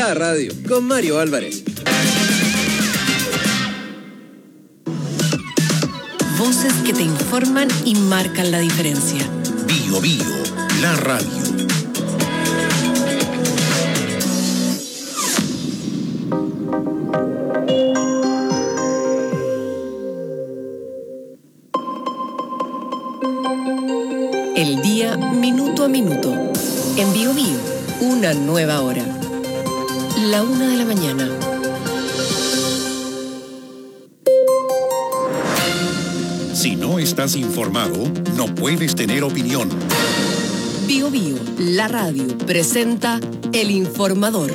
La radio, con Mario Álvarez. Voces que te informan y marcan la diferencia. Bio Bio, la radio. El día minuto a minuto. En Bio Bio, una nueva hora. La 1 de la mañana. Si no estás informado, no puedes tener opinión. Bio Bio, la radio, presenta El Informador.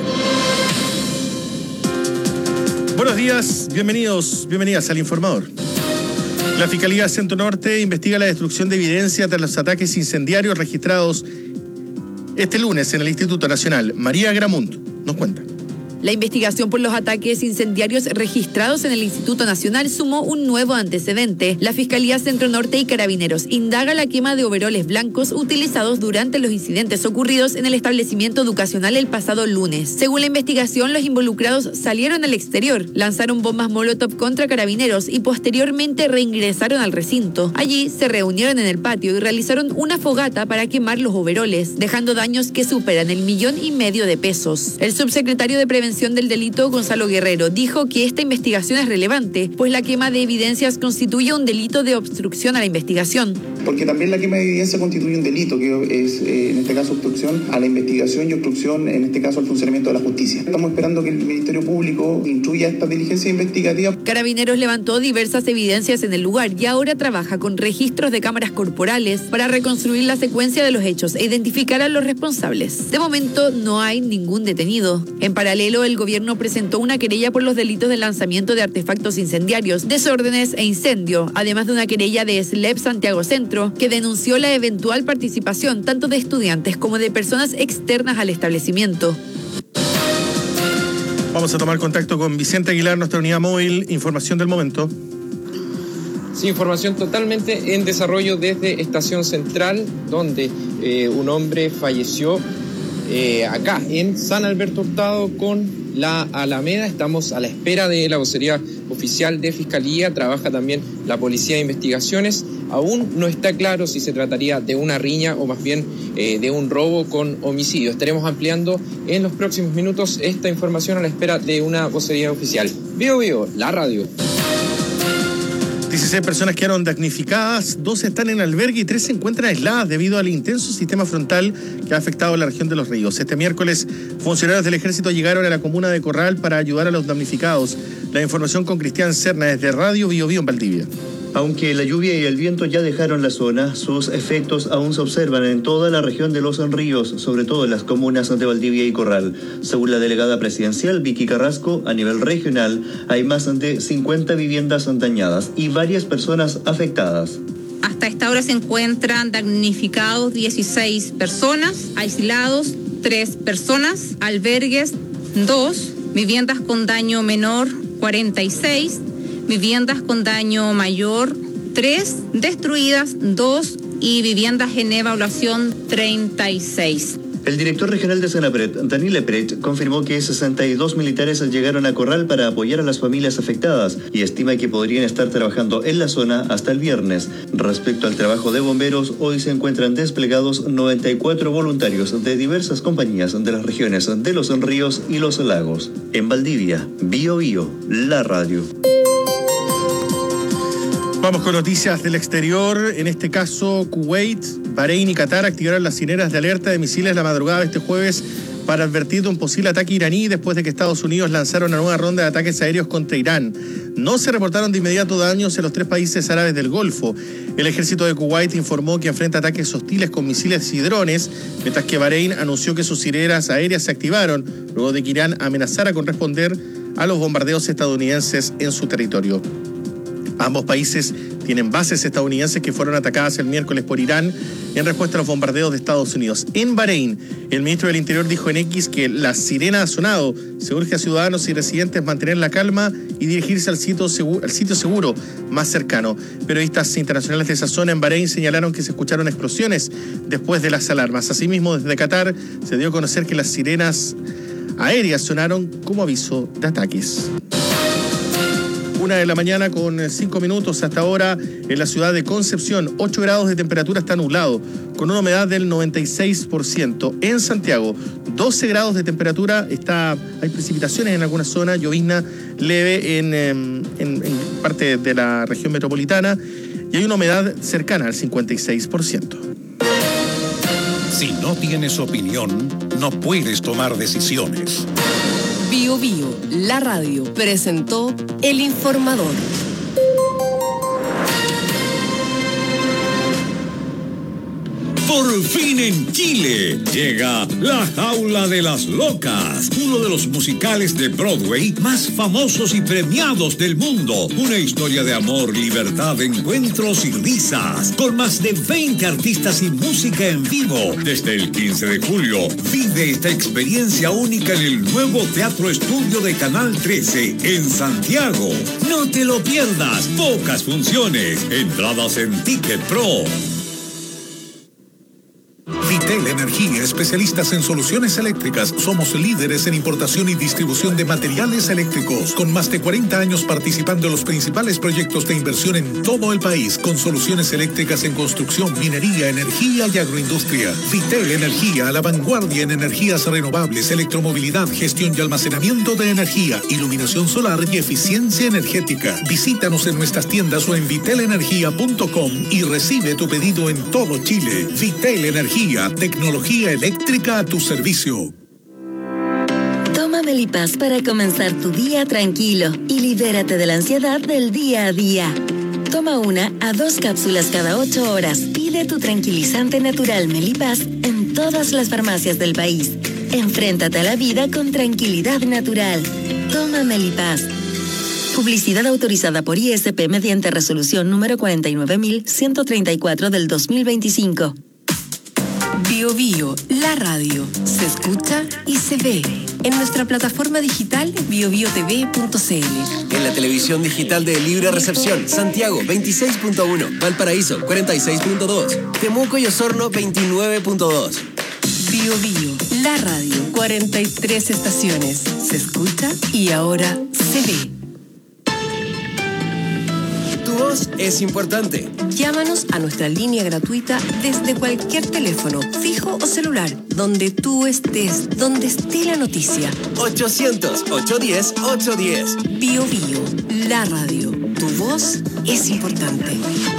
Buenos días, bienvenidas al Informador. La Fiscalía Centro Norte investiga la destrucción de evidencia tras los ataques incendiarios registrados este lunes en el Instituto Nacional. María Gramunt nos cuenta. La investigación por los ataques incendiarios registrados en el Instituto Nacional sumó un nuevo antecedente. La Fiscalía Centro Norte y Carabineros indaga la quema de overoles blancos utilizados durante los incidentes ocurridos en el establecimiento educacional el pasado lunes. Según la investigación, los involucrados salieron al exterior, lanzaron bombas Molotov contra Carabineros y posteriormente reingresaron al recinto. Allí se reunieron en el patio y realizaron una fogata para quemar los overoles, dejando daños que superan el 1,5 millones de pesos. El subsecretario de Prevención del Delito, Gonzalo Guerrero, dijo que esta investigación es relevante, pues la quema de evidencias constituye un delito de obstrucción a la investigación. Porque también la quema de evidencia constituye un delito, que es en este caso obstrucción a la investigación y obstrucción en este caso al funcionamiento de la justicia. Estamos esperando que el Ministerio Público instruya esta diligencia investigativa. Carabineros levantó diversas evidencias en el lugar y ahora trabaja con registros de cámaras corporales para reconstruir la secuencia de los hechos e identificar a los responsables. De momento no hay ningún detenido. En paralelo, el gobierno presentó una querella por los delitos de lanzamiento de artefactos incendiarios, desórdenes e incendio, además de una querella de SLEP Santiago Centro, que denunció la eventual participación tanto de estudiantes como de personas externas al establecimiento. Vamos a tomar contacto con Vicente Aguilar, nuestra unidad móvil. Información del momento. Sí, información totalmente en desarrollo desde Estación Central, donde un hombre falleció acá en San Alberto Hurtado con la Alameda. Estamos a la espera de la vocería oficial de Fiscalía. Trabaja también la Policía de Investigaciones. Aún no está claro si se trataría de una riña o más bien de un robo con homicidio. Estaremos ampliando en los próximos minutos esta información a la espera de una vocería oficial. Bio Bio, la radio. 16 personas quedaron damnificadas, 2 están en albergue y 3 se encuentran aisladas debido al intenso sistema frontal que ha afectado a la región de Los Ríos. Este miércoles, funcionarios del Ejército llegaron a la comuna de Corral para ayudar a los damnificados. La información con Cristian Serna desde Radio Bio Bio en Valdivia. Aunque la lluvia y el viento ya dejaron la zona, sus efectos aún se observan en toda la región de Los Ríos, sobre todo en las comunas de Valdivia y Corral. Según la delegada presidencial Vicky Carrasco, a nivel regional hay más de 50 viviendas dañadas y varias personas afectadas. Hasta esta hora se encuentran damnificados 16 personas, aislados 3 personas, albergues 2, viviendas con daño menor 46, viviendas con daño mayor 3, destruidas 2 y viviendas en evaluación 36. El director regional de Senapred, Daniel Lepret, confirmó que 62 militares llegaron a Corral para apoyar a las familias afectadas y estima que podrían estar trabajando en la zona hasta el viernes. Respecto al trabajo de bomberos, hoy se encuentran desplegados 94 voluntarios de diversas compañías de las regiones de Los Ríos y Los Lagos. En Valdivia, Bio Bio, la radio. Vamos con noticias del exterior. En este caso, Kuwait, Bahrein y Qatar activaron las sirenas de alerta de misiles la madrugada de este jueves para advertir de un posible ataque iraní después de que Estados Unidos lanzara una nueva ronda de ataques aéreos contra Irán. No se reportaron de inmediato daños en los 3 países árabes del Golfo. El ejército de Kuwait informó que enfrenta ataques hostiles con misiles y drones, mientras que Bahrein anunció que sus sirenas aéreas se activaron luego de que Irán amenazara con responder a los bombardeos estadounidenses en su territorio. Ambos países tienen bases estadounidenses que fueron atacadas el miércoles por Irán en respuesta a los bombardeos de Estados Unidos. En Bahrein, el ministro del Interior dijo en X que la sirena ha sonado. Se urge a ciudadanos y residentes mantener la calma y dirigirse al sitio seguro más cercano. Periodistas internacionales de esa zona en Bahrein señalaron que se escucharon explosiones después de las alarmas. Asimismo, desde Qatar se dio a conocer que las sirenas aéreas sonaron como aviso de ataques. 1:00 a.m. con 5 minutos hasta ahora en la ciudad de Concepción. 8 grados de temperatura, está nublado, con una humedad del 96%. En Santiago, 12 grados de temperatura, hay precipitaciones en algunas zonas, llovizna leve en parte de la región metropolitana y hay una humedad cercana al 56%. Si no tienes opinión, no puedes tomar decisiones. Bio Bio, la radio, presentó El Informador. Por fin en Chile llega La Jaula de las Locas, uno de los musicales de Broadway más famosos y premiados del mundo. Una historia de amor, libertad, encuentros y risas, con más de 20 artistas y música en vivo. Desde el 15 de julio, vive esta experiencia única en el nuevo Teatro Estudio de Canal 13 en Santiago. No te lo pierdas, pocas funciones, entradas en Ticket Pro. Vitel Energía, especialistas en soluciones eléctricas. Somos líderes en importación y distribución de materiales eléctricos, con más de 40 años participando en los principales proyectos de inversión en todo el país, con soluciones eléctricas en construcción, minería, energía y agroindustria. Vitel Energía, a la vanguardia en energías renovables, electromovilidad, gestión y almacenamiento de energía, iluminación solar y eficiencia energética. Visítanos en nuestras tiendas o en vitelenergia.com y recibe tu pedido en todo Chile. Vitel Energía, tecnología eléctrica a tu servicio. Toma Melipaz para comenzar tu día tranquilo y libérate de la ansiedad del día a día. Toma 1 a 2 cápsulas cada 8 horas. Pide tu tranquilizante natural Melipaz en todas las farmacias del país. Enfréntate a la vida con tranquilidad natural. Toma Melipaz. Publicidad autorizada por ISP mediante resolución número 49.134 del 2025. Bio Bio, la radio, se escucha y se ve en nuestra plataforma digital biobiotv.cl. En la televisión digital de Libre Recepción, Santiago 26.1, Valparaíso 46.2, Temuco y Osorno 29.2. Bio Bio, la radio, 43 estaciones, se escucha y ahora se ve. Tu voz es importante. Llámanos a nuestra línea gratuita desde cualquier teléfono, fijo o celular, donde tú estés, donde esté la noticia. 800-810-810. Bio Bio, la radio. Tu voz es importante.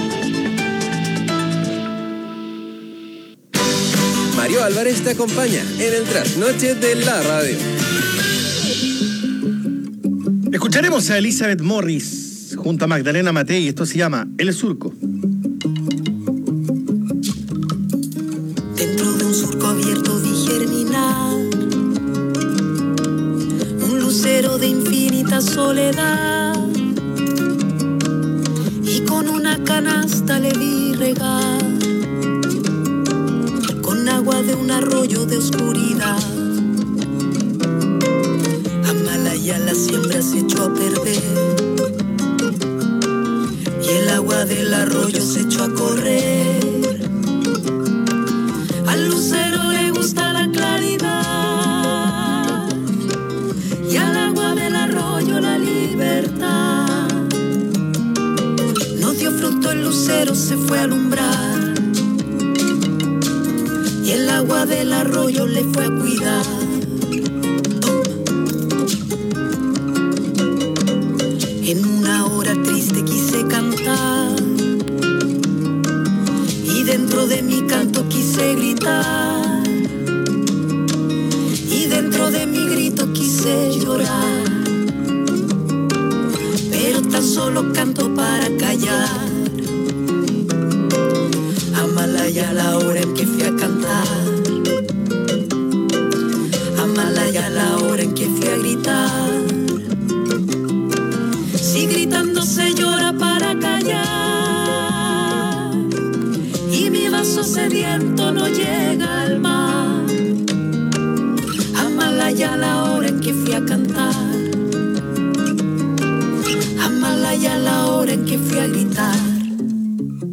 Mario Álvarez te acompaña en el trasnoche de la radio. Escucharemos a Elizabeth Morris junto a Magdalena Matei. Esto se llama El Surco. Dentro de un surco abierto vi germinar un lucero de infinita soledad, y con una canasta le vi regar con agua de un arroyo de oscuridad. Amalaya la siembra se echó a perder y el agua del arroyo se echó a correr. Al lucero le gusta la claridad y al agua del arroyo la libertad. No dio fruto el lucero, se fue a alumbrar y el agua del arroyo le fue a cuidar. En una hora triste quise cantar y dentro de mi canto quise gritar y dentro de mi grito quise llorar, pero tan solo canto para callar. Amalaya la hora en que fui a cantar, Amalaya la hora en que fui a gritar. Si gritando se llora para callar y mi vaso sediento no llega al mar. Amalaya la hora en que fui a cantar, Amalaya la hora en que fui a gritar.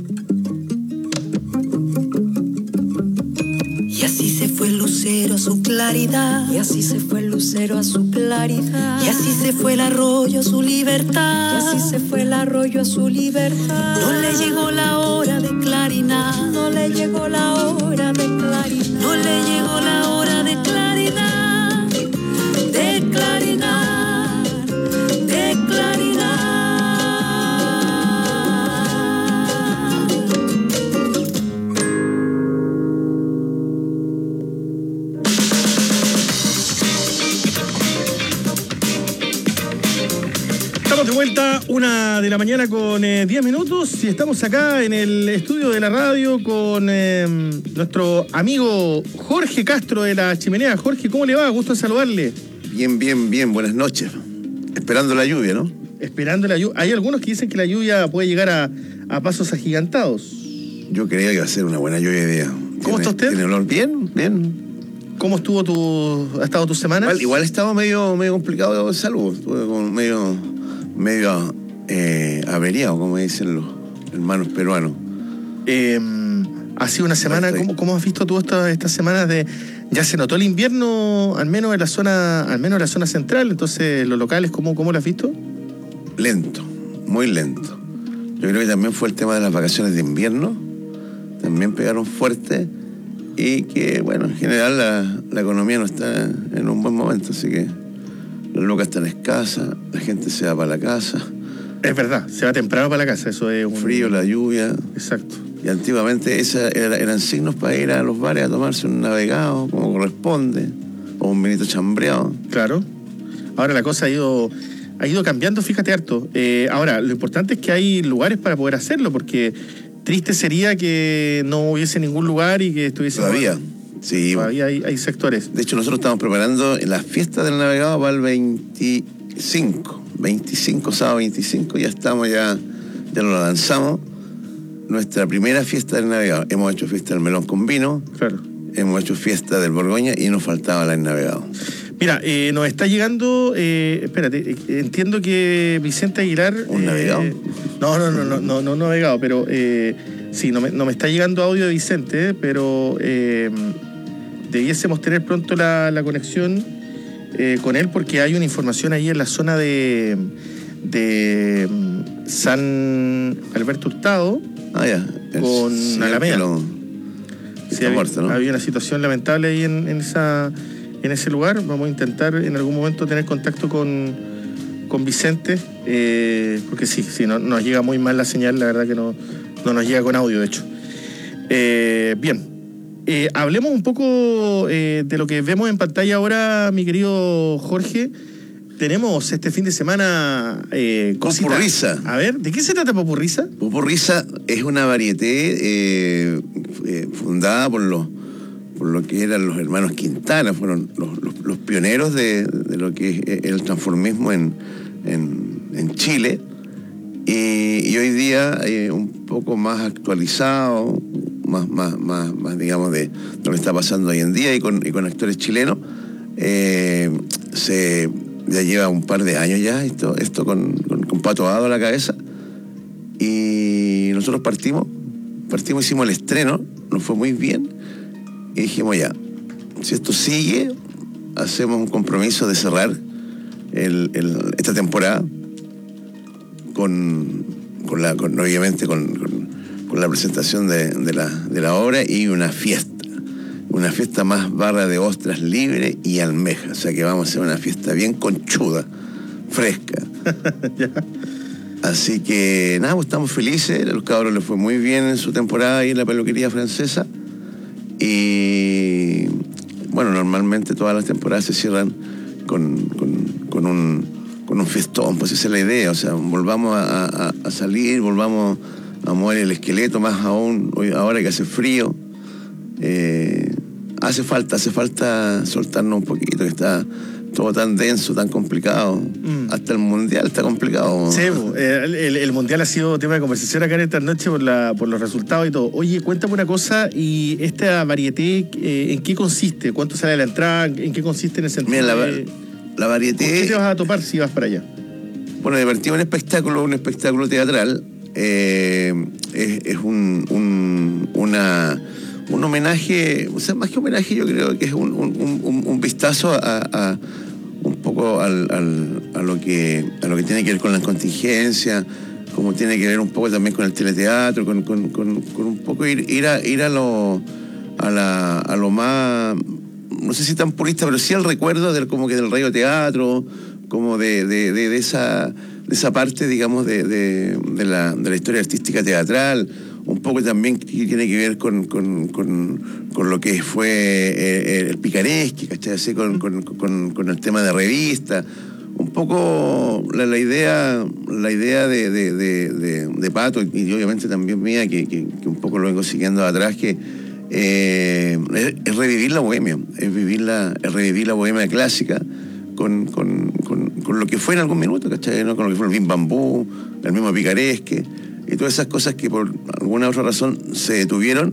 Y así se fue el lucero a su clase claridad. Y así se fue el lucero a su claridad. Y así se fue el arroyo a su libertad. Y así se fue el arroyo a su libertad. No le llegó la hora de clarinar. No le llegó la hora de clarinar. No le llegó la hora de clarinar. De clarinar. De clarinar. De vuelta, 1 de la mañana con 10 minutos y estamos acá en el estudio de la radio con nuestro amigo Jorge Castro de La Chimenea. Jorge, ¿cómo le va? Gusto en saludarle. Bien, buenas noches. Esperando la lluvia, ¿no? Esperando la lluvia. Hay algunos que dicen que la lluvia puede llegar a pasos agigantados. Yo creía que iba a ser una buena lluvia de día. ¿Cómo está usted? ¿Tiene olor? Bien. ¿Cómo ha estado tu semana? Igual estaba medio complicado de salud. Estuve como medio averiado, como dicen los hermanos peruanos. Ha sido una semana, ¿cómo has visto tú estas semanas de... Ya se notó el invierno, al menos en la zona central, entonces los locales, ¿cómo lo has visto? Lento, muy lento. Yo creo que también fue el tema de las vacaciones de invierno, también pegaron fuerte y que, bueno, en general la economía no está en un buen momento, así que las lucas están escasas, la gente se va para la casa. Es verdad, se va temprano para la casa, eso es un... Frío, la lluvia. Exacto. Y antiguamente eran signos para ir a los bares a tomarse un navegado, como corresponde, o un vinito chambreado. Claro. Ahora la cosa ha ido cambiando, fíjate harto. Ahora, lo importante es que hay lugares para poder hacerlo, porque triste sería que no hubiese ningún lugar y que estuviese... Todavía. Sí. Todavía hay sectores. De hecho, nosotros estamos preparando la fiesta del navegado para el 25, sábado 25, ya lo lanzamos. Nuestra primera fiesta del navegado. Hemos hecho fiesta del melón con vino. Claro. Hemos hecho fiesta del Borgoña y nos faltaba la del navegado. Mira, nos está llegando, espérate, entiendo que Vicente Aguilar... ¿Un navegado? No navegado, pero sí, no me está llegando audio de Vicente, pero debiésemos tener pronto la conexión con él porque hay una información ahí en la zona de San Alberto Hurtado. Con Alameda. Sí, había una situación lamentable ahí en ese lugar. Vamos a intentar en algún momento tener contacto con Vicente, porque sí, no nos llega muy mal la señal, la verdad que no nos llega con audio, de hecho. Bien, hablemos un poco de lo que vemos en pantalla ahora, mi querido Jorge. Tenemos este fin de semana Popurriza. A ver, ¿de qué se trata Popurriza? Popurriza es una varieté fundada por lo que eran los hermanos Quintana, fueron los pioneros de lo que es el transformismo en Chile. Y hoy día un poco más actualizado, más digamos, de lo que está pasando hoy en día y con actores chilenos. Ya lleva un par de años ya esto con Pato Abado a la cabeza. Y nosotros partimos, hicimos el estreno, nos fue muy bien. Y dijimos ya, si esto sigue, hacemos un compromiso de cerrar esta temporada obviamente con la presentación de la obra y una fiesta más barra de ostras libre y almeja, o sea que vamos a hacer una fiesta bien conchuda, fresca. Así que nada, pues estamos felices, a los cabros les fue muy bien en su temporada ahí en la peluquería francesa y bueno, normalmente todas las temporadas se cierran con un fiestón, pues esa es la idea, o sea, volvamos a salir, volvamos a mover el esqueleto, más aún ahora que hace frío. Hace falta soltarnos un poquito, que está todo tan denso, tan complicado. Hasta el mundial está complicado. Sí, el mundial ha sido tema de conversación acá en esta noche por los resultados y todo. Oye, cuéntame una cosa, y esta varieté, ¿en qué consiste? ¿Cuánto sale la entrada? ¿En qué consiste en el sentido? Mira, la varieté... ¿Con qué te vas a topar si vas para allá? Bueno, divertimos un espectáculo teatral. Es una un homenaje, o sea, más que homenaje, yo creo que es un vistazo a un poco a lo que tiene que ver con la contingencia, como tiene que ver un poco también con el teleteatro, con un poco ir a lo más, no sé si tan purista, pero sí al recuerdo como que del radioteatro, como de esa parte, digamos, de la historia artística teatral, un poco también que tiene que ver con lo que fue el picaresque, ¿cachai? Así con el tema de revista. Un poco la idea de Pato, y obviamente también mía, que un poco lo vengo siguiendo atrás, que es revivir la bohemia, es revivir la bohemia clásica con lo que fue en algún minuto, ¿cachai? ¿No? Con lo que fue el Bim Bambú, el mismo picaresque, y todas esas cosas que por alguna otra razón se detuvieron,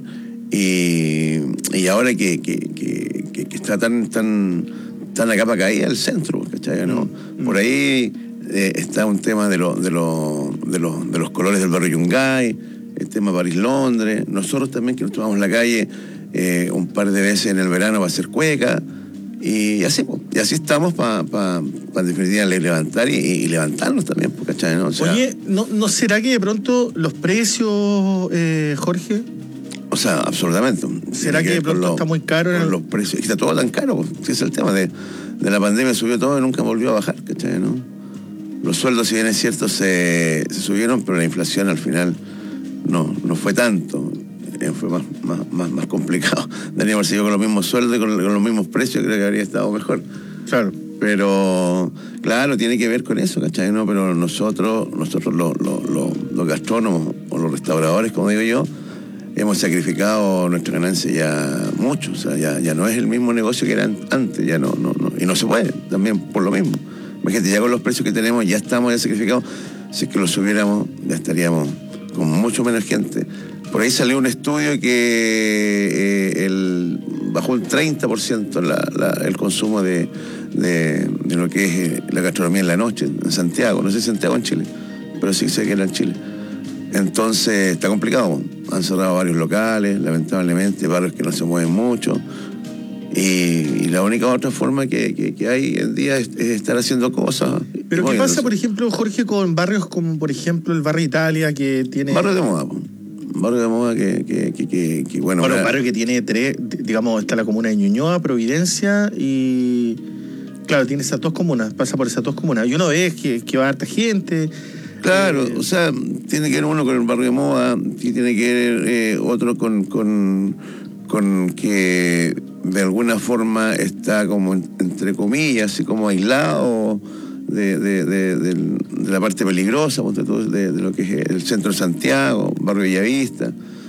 y ahora que está tan a capa caída el centro, ¿cachai? ¿No? Por ahí está un tema de los colores del barrio Yungay, el tema París-Londres. Nosotros también, que nos tomamos la calle un par de veces en el verano para hacer cueca, y así estamos para en definitiva levantar y levantarnos también, ¿cachai? ¿No? O sea, oye, ¿no será que de pronto los precios, Jorge? O sea, absolutamente. ¿Será que de pronto está muy caro? Los precios, está todo tan caro, ese es el tema de la pandemia, subió todo y nunca volvió a bajar, ¿cachai? ¿No? Los sueldos, si bien es cierto, se subieron, pero la inflación al final no fue tanto, fue más complicado. Deberíamos seguir con los mismos sueldos y con los mismos precios, creo que habría estado mejor. Claro. Pero, claro, tiene que ver con eso, ¿cachai? ¿No? Pero nosotros los gastrónomos o los restauradores, como digo yo, hemos sacrificado nuestra ganancia ya mucho, o sea, ya no es el mismo negocio que era antes, ya no, y no se puede, también por lo mismo. Imagínate, ya con los precios que tenemos, ya estamos ya sacrificados. Si es que los subiéramos, ya estaríamos con mucho menos gente. Por ahí salió un estudio que bajó un 30% el consumo de lo que es la gastronomía en la noche, en Santiago. No sé si Santiago en Chile, pero sí sé que era en Chile. Entonces está complicado. Han cerrado varios locales, lamentablemente, barrios que no se mueven mucho. Y la única otra forma que hay en día es estar haciendo cosas. Pero ¿qué pasa, por ejemplo, Jorge, con barrios como, por ejemplo, el barrio Italia, que tiene... Barrio de moda, que bueno... Bueno, barrio que tiene digamos, está la comuna de Ñuñoa, Providencia, y... Claro, tiene esas dos comunas, pasa por esas dos comunas. Y uno ve que va harta gente... Claro, o sea, tiene que ver uno con el barrio de moda, y tiene que ver otro con que de alguna forma está como entre comillas, así como aislado de la parte peligrosa, de lo que es el centro de Santiago, barrio Bellavista.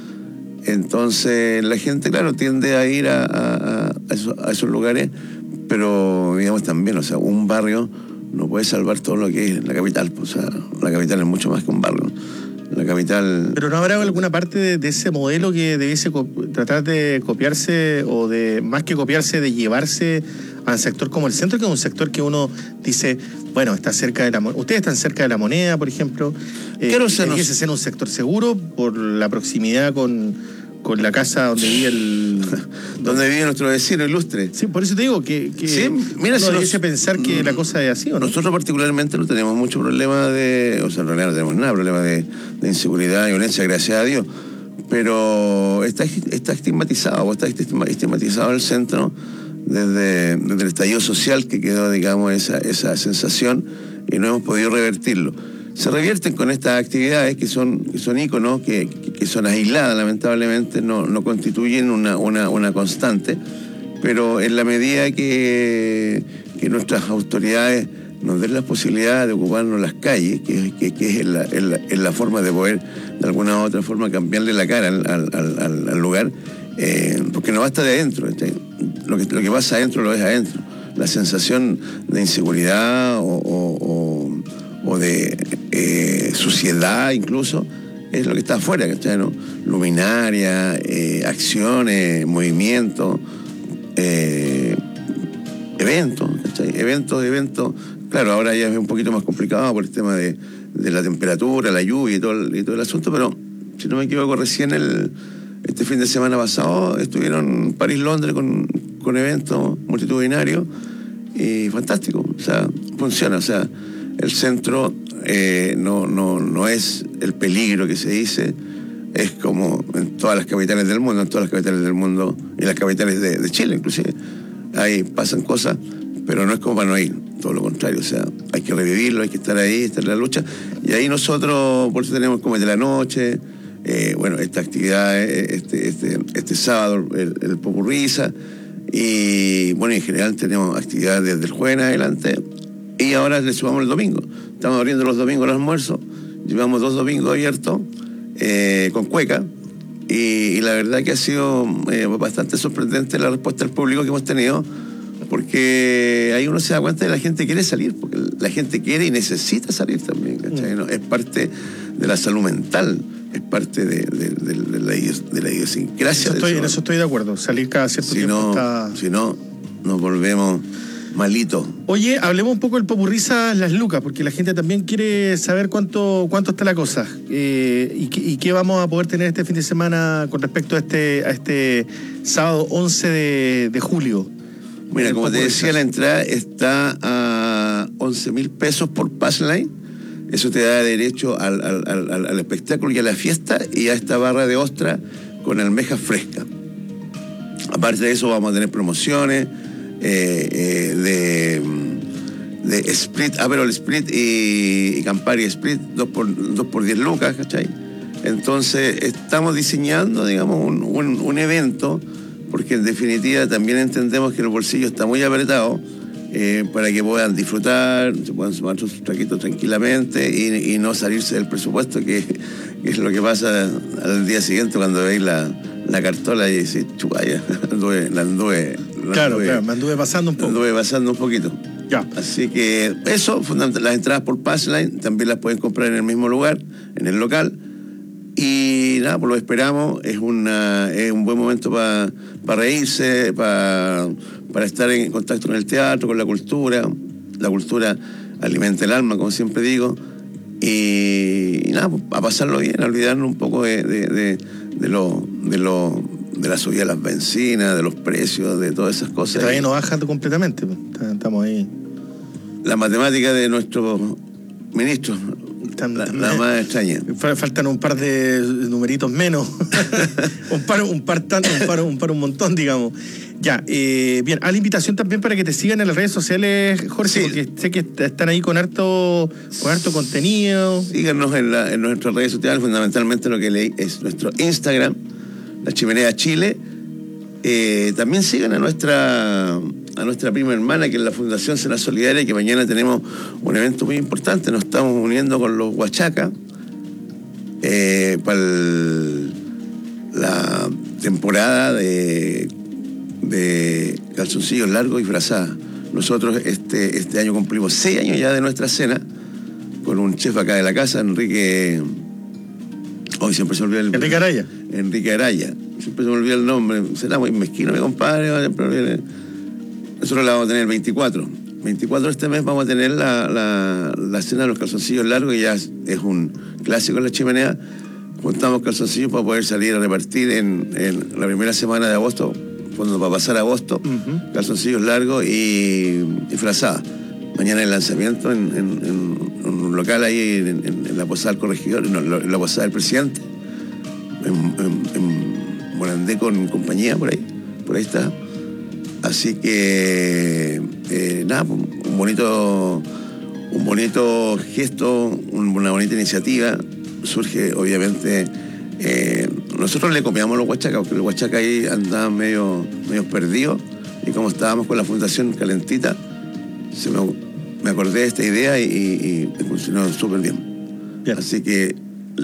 Entonces la gente, claro, tiende a ir a esos lugares, pero digamos también, o sea, un barrio no puede salvar todo lo que es la capital, o sea, la capital es mucho más que un barrio. La capital... Pero ¿no habrá alguna parte de ese modelo que debiese tratar de copiarse, o de más que copiarse, de llevarse a un sector como el centro, que es un sector que uno dice, bueno, está cerca de la moneda? Ustedes están cerca de la moneda, por ejemplo. Claro, o sea, debiese ser un sector seguro por la proximidad con la casa donde vive donde vive nuestro vecino ilustre. Sí, por eso te digo que sí, mira, uno debiese pensar que la cosa es así, ¿o no? Nosotros particularmente no tenemos mucho problema o sea, en realidad no tenemos nada, problema de inseguridad y violencia, gracias a Dios. Pero está estigmatizado el centro desde el estallido social que quedó, digamos, esa sensación, y no hemos podido revertirlo. Se revierten con estas actividades que son íconos, que son aisladas, lamentablemente, no constituyen una constante, pero en la medida que nuestras autoridades nos den la posibilidad de ocuparnos las calles, que es la forma de poder, de alguna u otra forma, cambiarle la cara al lugar, porque no basta de adentro, lo que pasa adentro lo ves adentro. La sensación de inseguridad o de suciedad incluso es lo que está afuera, ¿cachai? ¿No? Luminaria, acciones, movimientos, eventos, ¿cachai? Eventos. Claro, ahora ya es un poquito más complicado por el tema de la temperatura, la lluvia y todo el asunto, pero si no me equivoco, recién Este fin de semana pasado estuvieron París-Londres con eventos multitudinarios y fantástico. O sea, funciona. O sea, el centro no es el peligro que se dice. Es como en todas las capitales del mundo, y las capitales de Chile inclusive. Ahí pasan cosas, pero no es como para no ir, todo lo contrario. O sea, hay que revivirlo, hay que estar ahí, estar en la lucha. Y ahí nosotros, por eso tenemos Comete la Noche, esta actividad, este sábado, el Popurriza, y bueno, en general tenemos actividades desde el jueves en adelante, y ahora le sumamos el domingo. Estamos abriendo los domingos al almuerzo, llevamos 2 domingos abiertos, con cueca, y la verdad que ha sido bastante sorprendente la respuesta del público que hemos tenido, porque ahí uno se da cuenta de que la gente quiere salir, porque la gente quiere y necesita salir también, ¿cachai? ¿No? Es parte de la salud mental, es parte de la idiosincrasia. En eso estoy de acuerdo, salir cada cierto tiempo está... Si no, nos volvemos malitos. Oye, hablemos un poco del Popurriza Las Lucas, porque la gente también quiere saber cuánto está la cosa, y qué vamos a poder tener este fin de semana con respecto a este sábado 11 de julio. Mira, como te decía, la entrada está a 11.000 pesos por Passline. Eso te da derecho al espectáculo y a la fiesta, y a esta barra de ostra con almeja fresca. Aparte de eso, vamos a tener promociones de Split, Aperol Split y Campari Split, 2 por 10 lucas, ¿cachai? Entonces, estamos diseñando, digamos, un evento, porque en definitiva también entendemos que el bolsillo está muy apretado, para que puedan disfrutar, se puedan tomar sus traquitos tranquilamente y no salirse del presupuesto, que es lo que pasa al día siguiente cuando veis la cartola y decís, chupaya, me anduve pasando un poco. Anduve pasando un poquito. Ya. Así que eso, las entradas por Passline también las pueden comprar en el mismo lugar, en el local. Y nada, pues lo esperamos. Es un buen momento para reírse, para estar en contacto con el teatro, con la cultura. La cultura alimenta el alma, como siempre digo. Y nada, pues, a pasarlo bien, a olvidarnos un poco de la subida de las bencinas, de los precios, de todas esas cosas. Todavía no baja completamente, pues. Estamos ahí. La matemática de nuestros ministros, la más extraña. Faltan un par de numeritos menos. un montón, digamos. Ya, bien, a la invitación también para que te sigan en las redes sociales, Jorge, sí, porque sé que están ahí con harto contenido. Síganos en nuestras redes sociales, fundamentalmente lo que leí es nuestro Instagram, La Chimenea Chile. También sigan a nuestra prima hermana, que es la Fundación Cena Solidaria, que mañana tenemos un evento muy importante. Nos estamos uniendo con los Huachacas para la temporada de calzoncillos largos y frazadas. Nosotros este año cumplimos 6 años ya de nuestra cena, con un chef acá de la casa, Enrique... Hoy siempre se me olvida el... Enrique Araya. Enrique Araya. Siempre se me olvida el nombre. Será muy mezquino, mi compadre. Nosotros la vamos a tener el 24. 24 de este mes vamos a tener la cena de los calzoncillos largos, y ya es un clásico en La Chimenea. Juntamos calzoncillos para poder salir a repartir en la primera semana de agosto, cuando va a pasar agosto, calzoncillos largos y frazadas. Mañana el lanzamiento en un local ahí en la Posada del Corregidor, en la Posada del Presidente, en Morandé con compañía, por ahí está. Así que nada, un bonito gesto, una bonita iniciativa. Surge, obviamente, nosotros le copiamos a los Huachacas, porque los Huachacas ahí andaban medio perdidos, y como estábamos con la Fundación Calentita, me acordé de esta idea y funcionó súper bien. Así que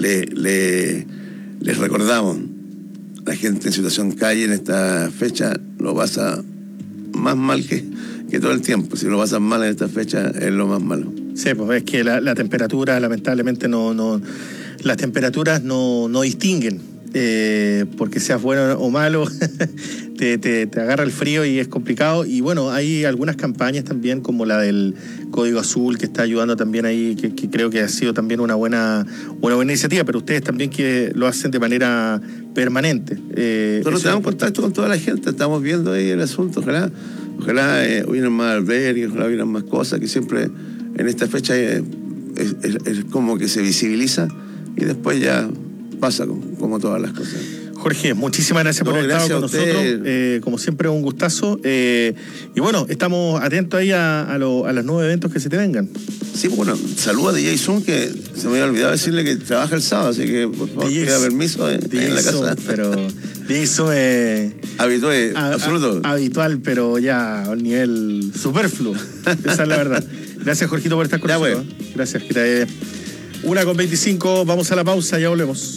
les recordamos, la gente en situación calle en esta fecha lo pasa más mal que todo el tiempo. Si lo pasan mal en esta fecha, es lo más malo. Sí, pues es que la temperatura, lamentablemente, las temperaturas no distinguen, porque seas bueno o malo, te agarra el frío y es complicado. Y bueno, hay algunas campañas también, como la del Código Azul, que está ayudando también ahí, que creo que ha sido también una buena iniciativa, pero ustedes también que lo hacen de manera permanente. Nosotros tenemos contacto con toda la gente, estamos viendo ahí el asunto, ojalá hubieran más albergues, ojalá hubieran más cosas, que siempre en esta fecha es como que se visibiliza y después ya pasa como todas las cosas. Jorge, muchísimas gracias por haber estado con nosotros. Como siempre, un gustazo. Y bueno, estamos atentos ahí a los nuevos eventos que se te vengan. Sí, bueno, saluda a DJ Zoom, que se me había olvidado decirle que trabaja el sábado, así que por favor pida permiso en la casa. Pero DJ Zoom es absoluto. Habitual, pero ya a un nivel superfluo. Esa es la verdad. Gracias, Jorgito, por estar con nosotros. Gracias, que te 1:25, vamos a la pausa, ya volvemos.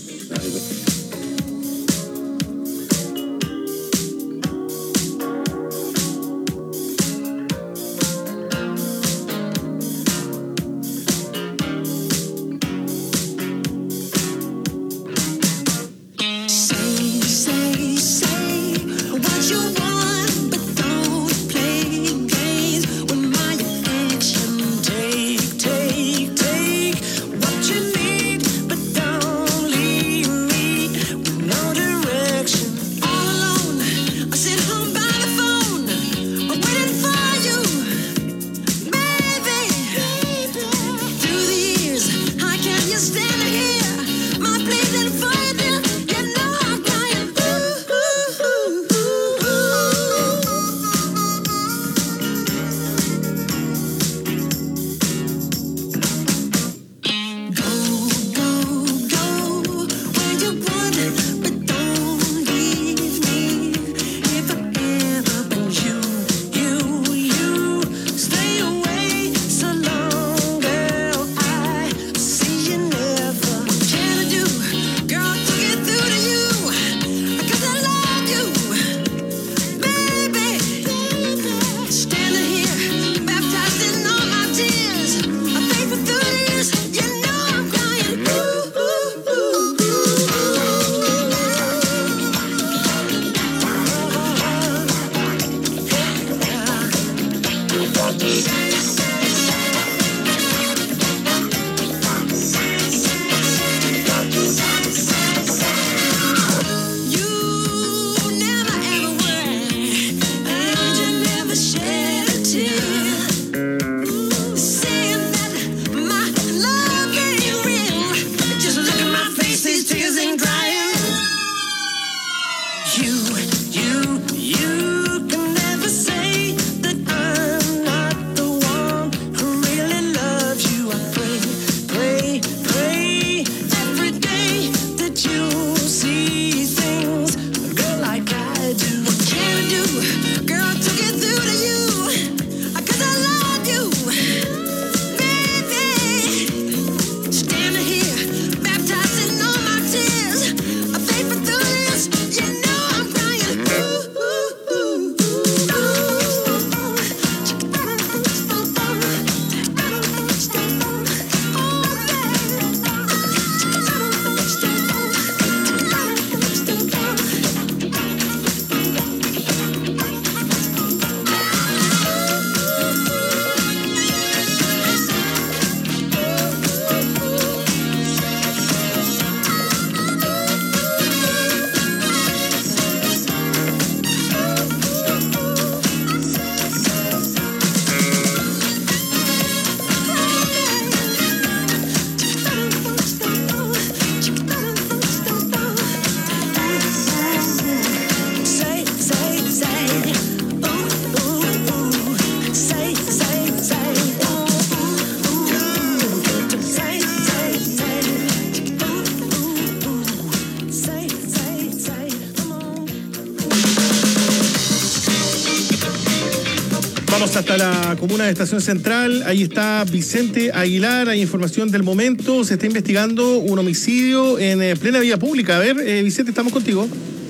Vamos hasta la comuna de Estación Central. Ahí está Vicente Aguilar. Hay información del momento. Se está investigando un homicidio en plena vía pública. A ver, Vicente, estamos contigo.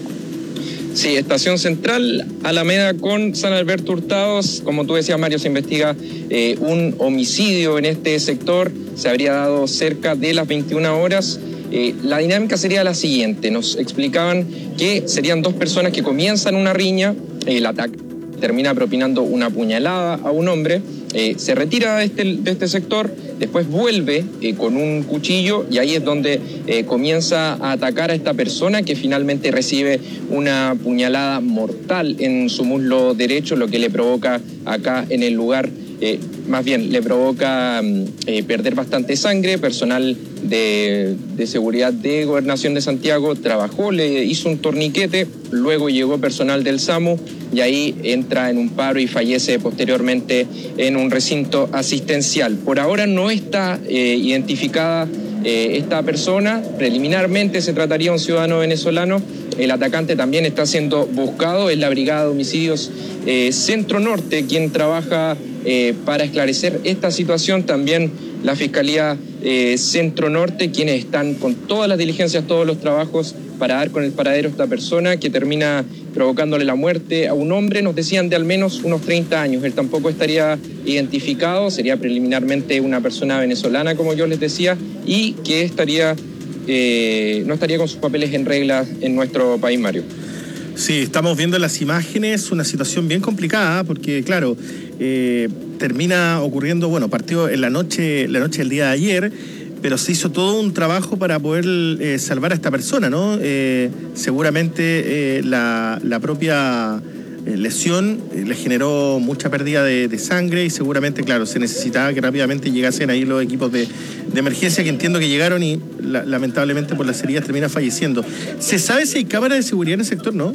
Sí, Estación Central, Alameda con San Alberto Hurtados. Como tú decías, Mario, se investiga un homicidio en este sector. Se habría dado cerca de las 21 horas. La dinámica sería la siguiente. Nos explicaban que serían dos personas que comienzan una riña. El ataque termina propinando una puñalada a un hombre se retira de este sector, después vuelve con un cuchillo y ahí es donde comienza a atacar a esta persona que finalmente recibe una puñalada mortal en su muslo derecho, lo que le provoca acá en el lugar, más bien le provoca perder bastante sangre. Personal de seguridad de Gobernación de Santiago trabajó, le hizo un torniquete, luego llegó personal del SAMU y ahí entra en un paro y fallece posteriormente en un recinto asistencial. Por ahora no está identificada esta persona, preliminarmente se trataría de un ciudadano venezolano. El atacante también está siendo buscado, es la Brigada de Homicidios Centro Norte quien trabaja para esclarecer esta situación, también la Fiscalía Centro Norte, quienes están con todas las diligencias, todos los trabajos para dar con el paradero de esta persona que termina provocándole la muerte a un hombre, nos decían de al menos unos 30 años. Él tampoco estaría identificado, sería preliminarmente una persona venezolana, como yo les decía, y que no estaría con sus papeles en regla en nuestro país, Mario. Sí, estamos viendo las imágenes, una situación bien complicada, porque claro, termina ocurriendo, bueno, partió en la noche del día de ayer, pero se hizo todo un trabajo para poder salvar a esta persona, ¿no? Seguramente la propia lesión le generó mucha pérdida de sangre y seguramente, claro, se necesitaba que rápidamente llegasen ahí los equipos de emergencia, que entiendo que llegaron y lamentablemente por las heridas termina falleciendo. ¿Se sabe si hay cámaras de seguridad en el sector, no?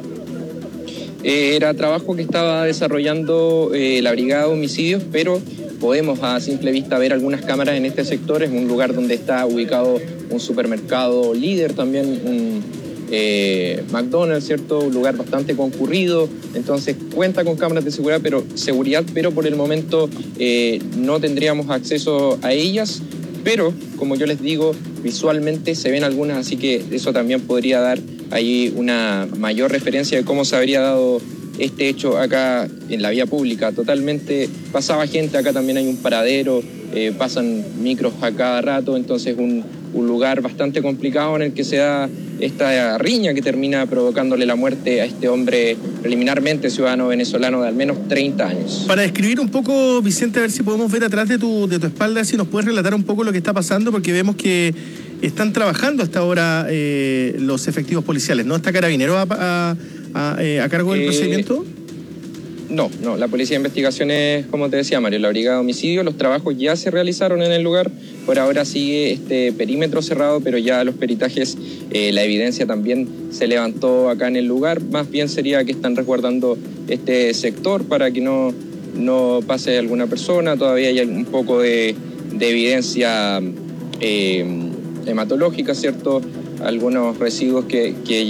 Era trabajo que estaba desarrollando la Brigada de Homicidios, pero podemos a simple vista ver algunas cámaras en este sector. Es un lugar donde está ubicado un supermercado líder, también un McDonald's, ¿cierto? Un lugar bastante concurrido, entonces cuenta con cámaras de seguridad, pero por el momento no tendríamos acceso a ellas, pero como yo les digo, visualmente se ven algunas, así que eso también podría dar ahí una mayor referencia de cómo se habría dado este hecho acá en la vía pública. Totalmente pasaba gente, acá también hay un paradero, pasan micros a cada rato, entonces un lugar bastante complicado en el que se da esta riña que termina provocándole la muerte a este hombre, preliminarmente ciudadano venezolano de al menos 30 años. Para describir un poco, Vicente, a ver si podemos ver atrás de tu espalda, si nos puedes relatar un poco lo que está pasando, porque vemos que están trabajando hasta ahora los efectivos policiales, ¿no? ¿Está Carabineros a cargo del procedimiento? No, la Policía de Investigaciones, como te decía, Mario, la Brigada de Homicidios, los trabajos ya se realizaron en el lugar, por ahora sigue este perímetro cerrado, pero ya los peritajes, la evidencia también se levantó acá en el lugar, más bien sería que están resguardando este sector para que no pase alguna persona, todavía hay un poco de evidencia hematológica, ¿cierto? Algunos residuos que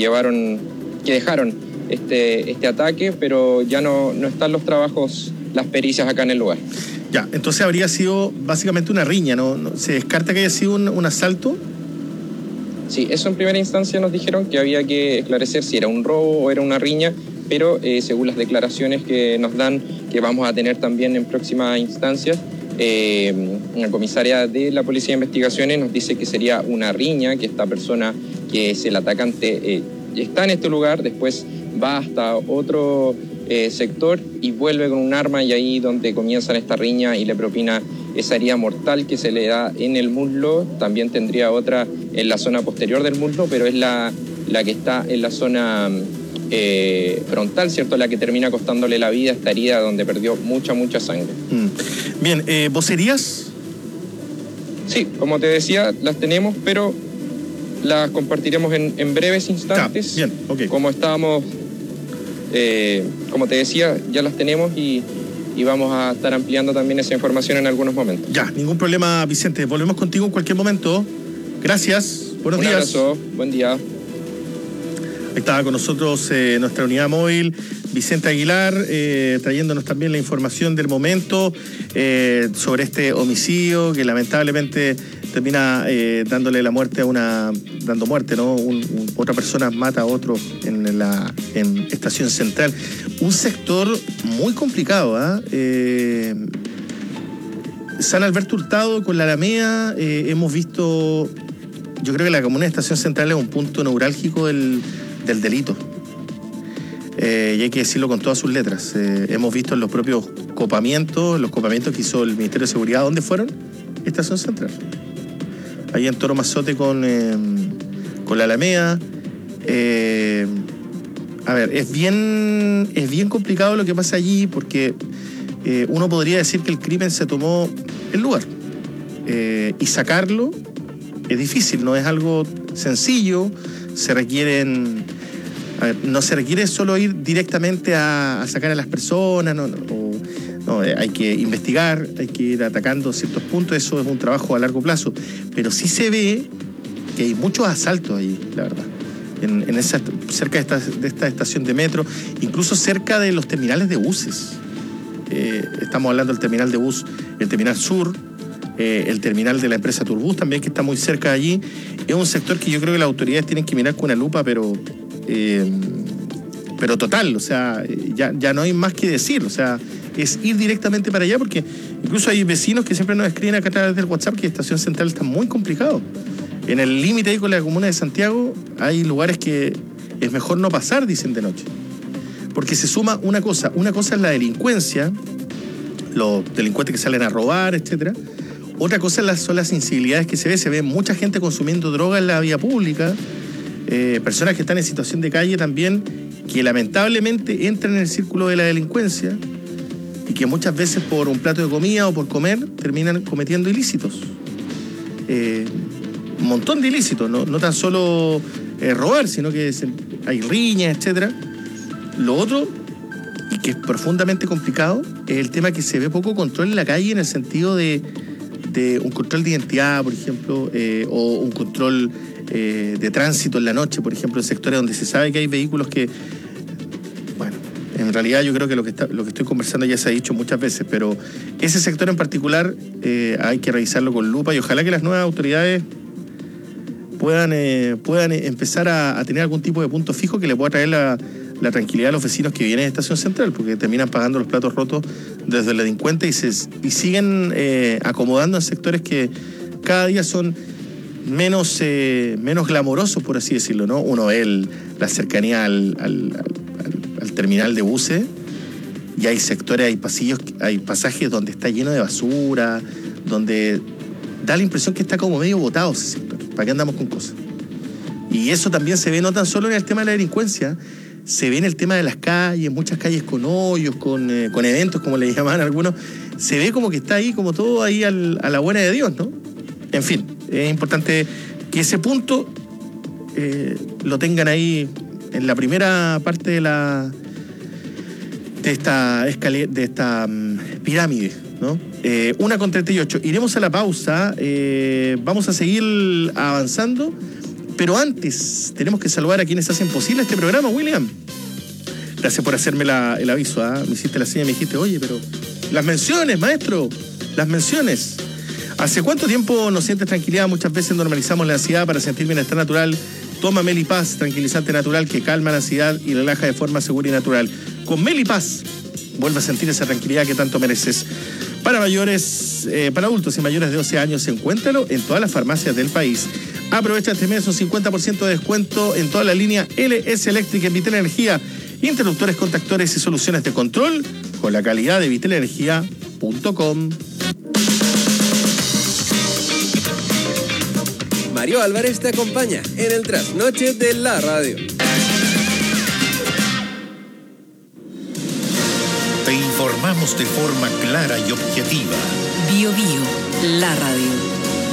dejaron este ataque, pero ya no están los trabajos, las pericias acá en el lugar. Ya, entonces habría sido básicamente una riña, ¿no? ¿Se descarta que haya sido un asalto? Sí, eso en primera instancia nos dijeron que había que esclarecer si era un robo o era una riña, pero según las declaraciones que nos dan, que vamos a tener también en próximas instancias, la comisaria de la Policía de Investigaciones nos dice que sería una riña, que esta persona que es el atacante está en este lugar, después va hasta otro sector y vuelve con un arma, y ahí donde comienzan esta riña y le propina esa herida mortal que se le da en el muslo. También tendría otra en la zona posterior del muslo, pero es la que está en la zona frontal, ¿cierto? La que termina costándole la vida, esta herida donde perdió mucha sangre. Bien, ¿vocerías? Sí, como te decía, las tenemos, pero las compartiremos en breves instantes. Bien, ok. Como estábamos, como te decía, ya las tenemos y vamos a estar ampliando también esa información en algunos momentos. Ya, ningún problema, Vicente. Volvemos contigo en cualquier momento. Gracias. Buenos días. Un abrazo. Buen día. Estaba con nosotros nuestra unidad móvil, Vicente Aguilar, trayéndonos también la información del momento sobre este homicidio que lamentablemente termina dándole la muerte dando muerte, ¿no? Otra persona mata a otro en Estación Central. Un sector muy complicado, ¿eh? San Alberto Hurtado con la Alameda, hemos visto, yo creo que la comuna de Estación Central es un punto neurálgico del delito. y hay que decirlo con todas sus letras. Hemos visto en los propios copamientos que hizo el Ministerio de Seguridad. ¿Dónde fueron? Estación Central. Ahí en Toro Mazote con la Alameda. A ver, es bien complicado lo que pasa allí porque uno podría decir que el crimen se tomó el lugar. Y sacarlo es difícil, no es algo sencillo. No se requiere solo ir directamente a sacar a las personas, hay que investigar, hay que ir atacando ciertos puntos. Eso es un trabajo a largo plazo, pero sí se ve que hay muchos asaltos ahí, la verdad, cerca de esta estación de metro, incluso cerca de los terminales de buses. Estamos hablando del terminal de bus, el terminal sur, el terminal de la empresa Turbus también, que está muy cerca de allí. Es un sector que yo creo que las autoridades tienen que mirar con una lupa, pero total, o sea, ya no hay más que decir, o sea, es ir directamente para allá, porque incluso hay vecinos que siempre nos escriben acá a través del WhatsApp que Estación Central está muy complicado. En el límite ahí con la comuna de Santiago hay lugares que es mejor no pasar, dicen, de noche, porque se suma una cosa es la delincuencia, los delincuentes que salen a robar, etcétera. Otra cosa son las incivilidades que se ve mucha gente consumiendo droga en la vía pública, personas que están en situación de calle también, que lamentablemente entran en el círculo de la delincuencia y que muchas veces por un plato de comida o por comer terminan cometiendo ilícitos. Un montón de ilícitos, no tan solo robar, sino que hay riñas, etcétera. Lo otro, y que es profundamente complicado, es el tema que se ve poco control en la calle, en el sentido de un control de identidad, por ejemplo, o un control de tránsito en la noche, por ejemplo, en sectores donde se sabe que hay vehículos que, bueno, en realidad yo creo que lo que estoy conversando ya se ha dicho muchas veces, pero ese sector en particular hay que revisarlo con lupa, y ojalá que las nuevas autoridades puedan empezar a tener algún tipo de punto fijo que le pueda traer la tranquilidad a los vecinos que vienen de Estación Central, porque terminan pagando los platos rotos desde el delincuente y siguen acomodando en sectores que cada día son menos glamorosos, por así decirlo, ¿no? Uno ve la cercanía al terminal de buses, y hay sectores, hay pasillos, hay pasajes donde está lleno de basura, donde da la impresión que está como medio botado ese sector. ¿Para qué andamos con cosas? Y eso también se ve no tan solo en el tema de la delincuencia, se ve en el tema de las calles, muchas calles con hoyos, con eventos, como le llamaban algunos. Se ve como que está ahí, como todo ahí a la buena de Dios, ¿no? En fin, es importante que ese punto lo tengan ahí en la primera parte de esta pirámide, ¿no? 1:38. Iremos a la pausa. Vamos a seguir avanzando. Pero antes, tenemos que saludar a quienes hacen posible este programa, William. Gracias por hacerme el aviso, ¿eh? Me hiciste la seña y me dijiste, oye, pero las menciones, maestro, las menciones. ¿Hace cuánto tiempo no sientes tranquilidad? Muchas veces normalizamos la ansiedad para sentir bienestar natural. Toma Melipaz, tranquilizante natural que calma la ansiedad y relaja de forma segura y natural. Con Melipaz, vuelve a sentir esa tranquilidad que tanto mereces. Para adultos y mayores de 12 años, encuéntralo en todas las farmacias del país. Aprovecha este mes un 50% de descuento en toda la línea LS Electric en Vitel Energía. Interruptores, contactores y soluciones de control con la calidad de vitelenergia.com. Mario Álvarez te acompaña en el trasnoche de la radio. Te informamos de forma clara y objetiva. Bio Bio, la radio.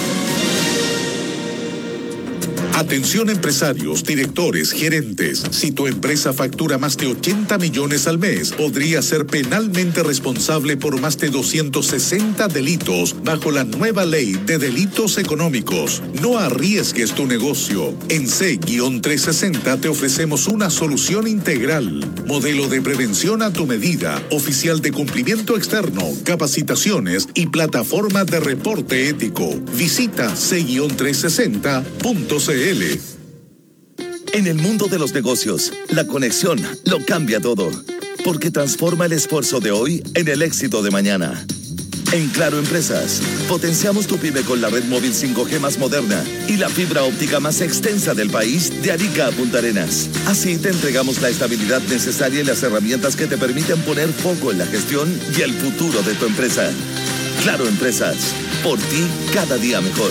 Atención empresarios, directores, gerentes. Si tu empresa factura más de 80 millones al mes, podría ser penalmente responsable por más de 260 delitos bajo la nueva ley de delitos económicos. No arriesgues tu negocio. En C-360 te ofrecemos una solución integral. Modelo de prevención a tu medida, oficial de cumplimiento externo, capacitaciones y plataforma de reporte ético. Visita C-360.cl. En el mundo de los negocios, la conexión lo cambia todo, porque transforma el esfuerzo de hoy en el éxito de mañana. En Claro Empresas, potenciamos tu pyme con la red móvil 5G más moderna y la fibra óptica más extensa del país de Arica a Punta Arenas. Así te entregamos la estabilidad necesaria y las herramientas que te permiten poner foco en la gestión y el futuro de tu empresa. Claro Empresas, por ti cada día mejor.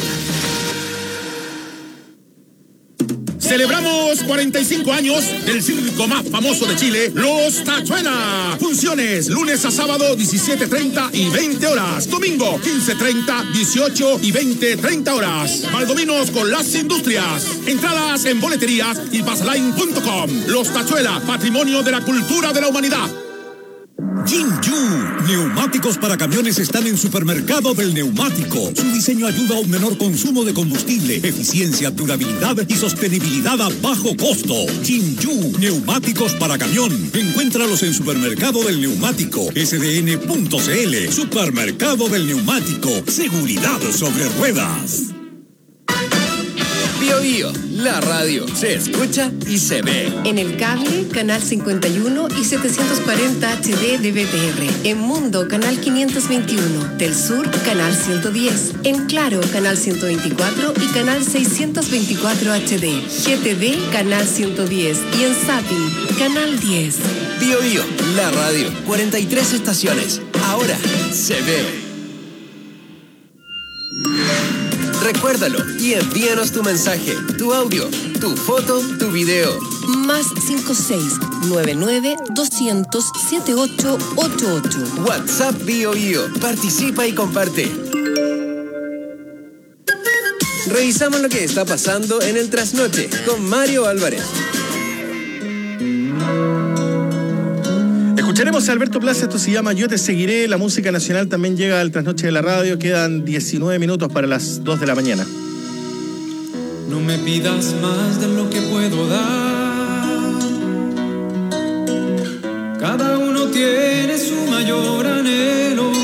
Celebramos 45 años del circo más famoso de Chile, Los Tachuela. Funciones lunes a sábado 17:30 y 20 horas. Domingo 15:30, 18 y 20:30 horas. Valdominos con las industrias. Entradas en boleterías y pasaline.com. Los Tachuela, patrimonio de la cultura de la humanidad. Jinju, neumáticos para camiones están en Supermercado del Neumático. Su diseño ayuda a un menor consumo de combustible, eficiencia, durabilidad y sostenibilidad a bajo costo. Jinju, neumáticos para camión. Encuéntralos en Supermercado del Neumático, sdn.cl. Supermercado del Neumático, seguridad sobre ruedas. Bio Bio, la radio se escucha y se ve. En el cable, canal 51 y 740 HD de BTR. En Mundo, canal 521. Del Sur, canal 110. En Claro, canal 124 y canal 624 HD. GTV, canal 110. Y en Zapping, canal 10. Bio Bio, la radio. 43 estaciones. Ahora se ve. Recuérdalo y envíanos tu mensaje, tu audio, tu foto, tu video. Más 56-99-200-7888. WhatsApp Bio Bio. Participa y comparte. Revisamos lo que está pasando en el Trasnoche con Mario Álvarez. Escucharemos a Alberto Plaza, esto se llama Yo Te Seguiré. La música nacional también llega al Trasnoche de la radio. Quedan 19 minutos para las 2 de la mañana. No me pidas más de lo que puedo dar. Cada uno tiene su mayor anhelo.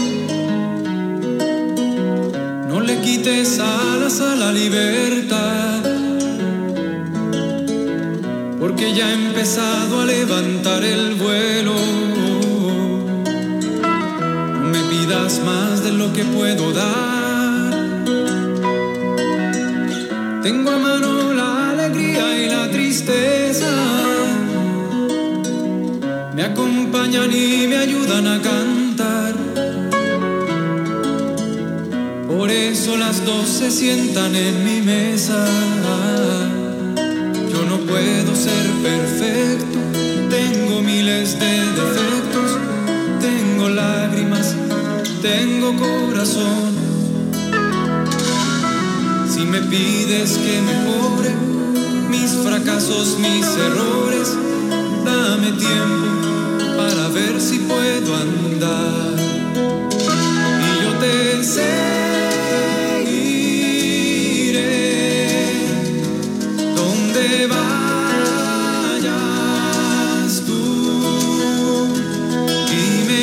No le quites alas a la libertad, porque ya ha empezado a levantar el vuelo. No me pidas más de lo que puedo dar. Tengo a mano la alegría y la tristeza. Me acompañan y me ayudan a cantar. Por eso las dos se sientan en mi mesa. Yo no puedo ser perfecto, tengo miles de defectos, tengo lágrimas, tengo corazón. Si me pides que mejore mis fracasos, mis errores, dame tiempo para ver si puedo andar. Y yo te seguiré donde vayas tú, y me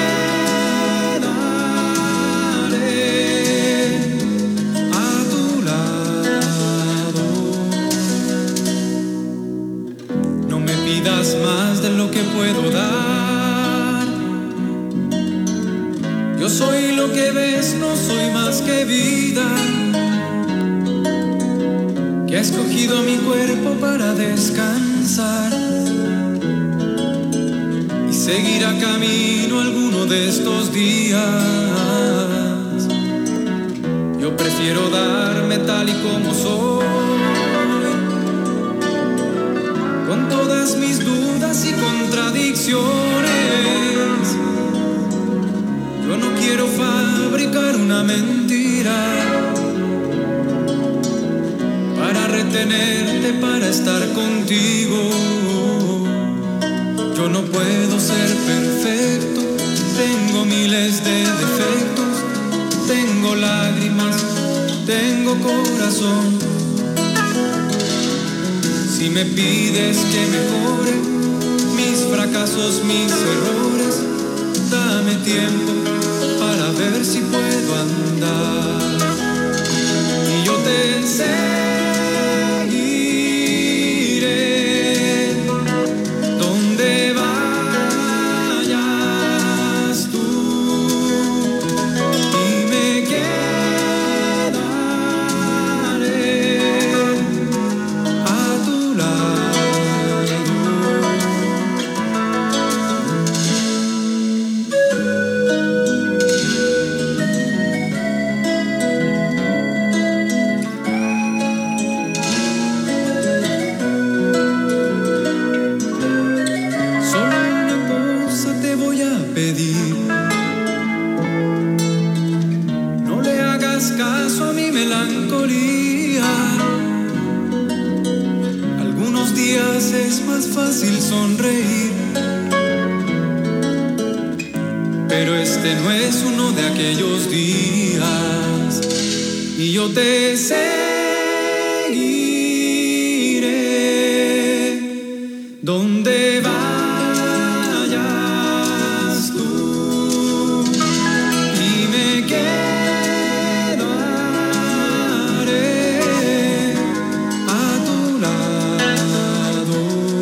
quedaré a tu lado. No me pidas más de lo que puedo dar. Yo soy lo que ves, no soy más que vida, que ha escogido mi cuerpo para descansar y seguirá camino alguno de estos días. Yo prefiero darme tal y como soy, con todas mis dudas y contradicciones. Yo no quiero fabricar una mentira para retenerte, para estar contigo. Yo no puedo ser perfecto, tengo miles de defectos, tengo lágrimas, tengo corazón. Si me pides que mejore mis fracasos, mis errores, dame tiempo para ver si puedo andar. Y yo te seguiré donde vayas tú, hagas caso a mi melancolía. Algunos días es más fácil sonreír, pero este no es uno de aquellos días. Y yo te seguiré donde vayas tú, y me quedaré a tu lado.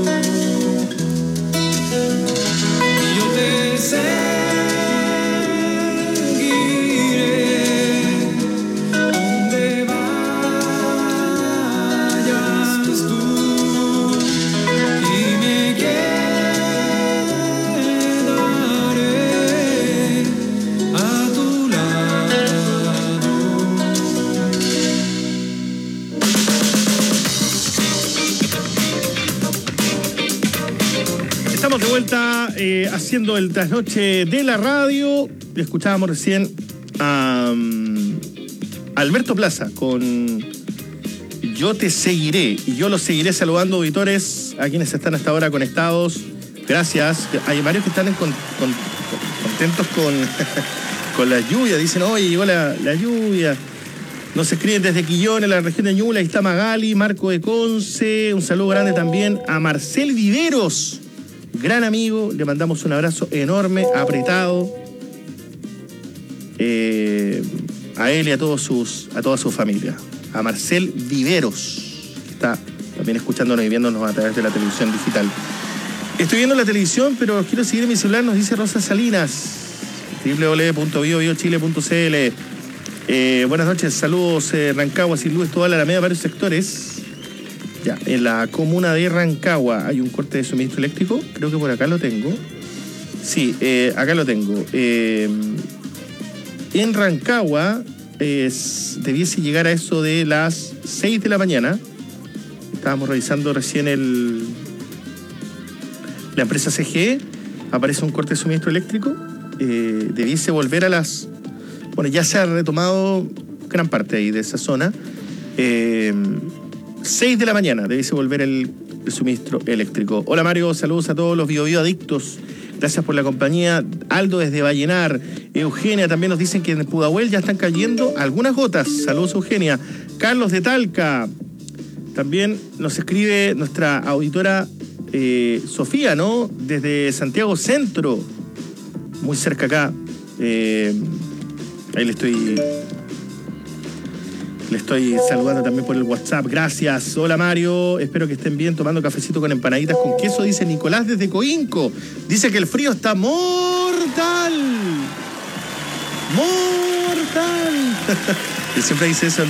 Y yo te Estamos de vuelta haciendo el trasnoche de la radio. Escuchábamos recién a Alberto Plaza con Yo te seguiré. Y yo los seguiré saludando, auditores, a quienes están hasta ahora conectados. Gracias. Hay varios que están contentos con la lluvia. Dicen, oye, llegó la lluvia. Nos escriben desde Quillón, en la región de Ñuble. Ahí está Magali, Marco de Conce. Un saludo grande también a Marcel Viveros, gran amigo. Le mandamos un abrazo enorme, apretado. A él y a toda su familia. A Marcel Viveros, que está también escuchándonos y viéndonos a través de la televisión digital. Estoy viendo la televisión, pero quiero seguir en mi celular, nos dice Rosa Salinas. www.biobiochile.cl. Buenas noches, saludos Rancagua, sin luz, toda la Alameda, varios sectores. Ya, en la comuna de Rancagua hay un corte de suministro eléctrico, creo que por acá lo tengo. Sí, acá lo tengo. En Rancagua debiese llegar a eso de las 6 de la mañana. Estábamos revisando recién la empresa CGE, aparece un corte de suministro eléctrico. Debiese volver a las... Bueno, ya se ha retomado gran parte ahí de esa zona. 6 de la mañana debiese volver el suministro eléctrico. Hola Mario, saludos a todos los BioBio adictos. Gracias por la compañía. Aldo desde Vallenar. Eugenia, también nos dicen que en Pudahuel ya están cayendo algunas gotas. Saludos Eugenia. Carlos de Talca. También nos escribe nuestra auditora Sofía, ¿no? Desde Santiago Centro. Muy cerca acá. Ahí le estoy saludando también por el WhatsApp. Gracias. Hola Mario, espero que estén bien tomando cafecito con empanaditas con queso, dice Nicolás desde Coinco. Dice que el frío está mortal. Mortal. Él siempre dice eso